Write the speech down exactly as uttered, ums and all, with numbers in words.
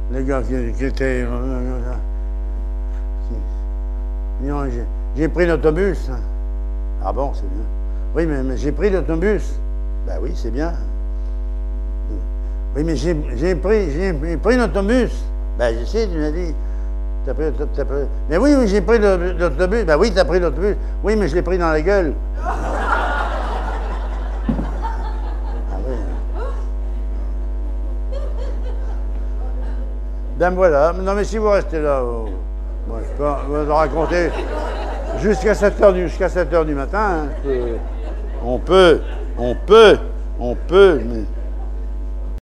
Les gars qui, qui étaient... J'ai pris l'autobus. Ah bon, c'est bien. Oui, mais, mais j'ai pris l'autobus. Ben oui, c'est bien. Oui, mais j'ai pris, j'ai pris l'autobus. Ben je sais, tu m'as dit. T'as pris, t'as pris... Mais oui, oui, j'ai pris l'autobus. Ben oui, t'as pris l'autobus. Oui, mais je l'ai pris dans la gueule. Ah oui. Ben voilà. Non, mais si vous restez là, oh, moi, je peux vous raconter jusqu'à sept heures du, jusqu'à sept heures du matin. Hein, on peut, on peut, on peut, on peut, mais...